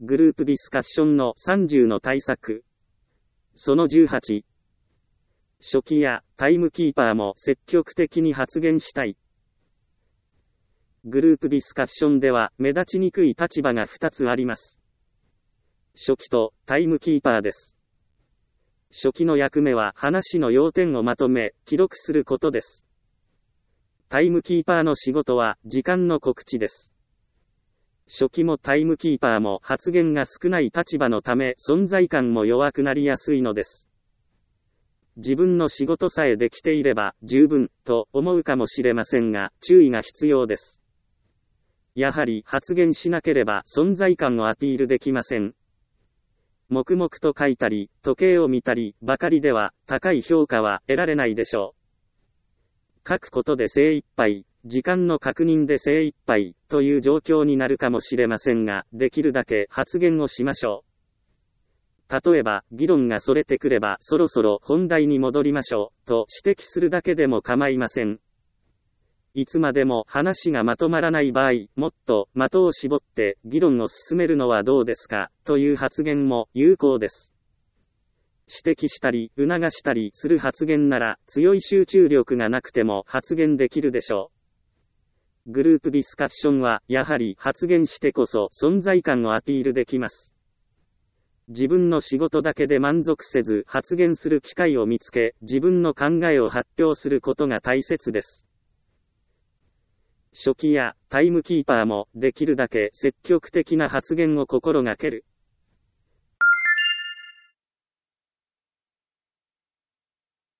グループディスカッションの30の対策。その18。書記やタイムキーパーも積極的に発言したい。グループディスカッションでは目立ちにくい立場が2つあります。書記とタイムキーパーです。書記の役目は話の要点をまとめ、記録することです。タイムキーパーの仕事は時間の告知です。書記もタイムキーパーも発言が少ない立場のため存在感も弱くなりやすいのです。自分の仕事さえできていれば十分と思うかもしれませんが、注意が必要です。やはり発言しなければ存在感をアピールできません。黙々と書いたり、時計を見たりばかりでは高い評価は得られないでしょう。書くことで精一杯、時間の確認で精一杯という状況になるかもしれませんが、できるだけ発言をしましょう。例えば、議論がそれてくればそろそろ本題に戻りましょうと指摘するだけでも構いません。いつまでも話がまとまらない場合、もっと的を絞って議論を進めるのはどうですかという発言も有効です。指摘したり促したりする発言なら強い集中力がなくても発言できるでしょう。グループディスカッションはやはり発言してこそ存在感をアピールできます。自分の仕事だけで満足せず発言する機会を見つけ、自分の考えを発表することが大切です。書記やタイムキーパーもできるだけ積極的な発言を心がける。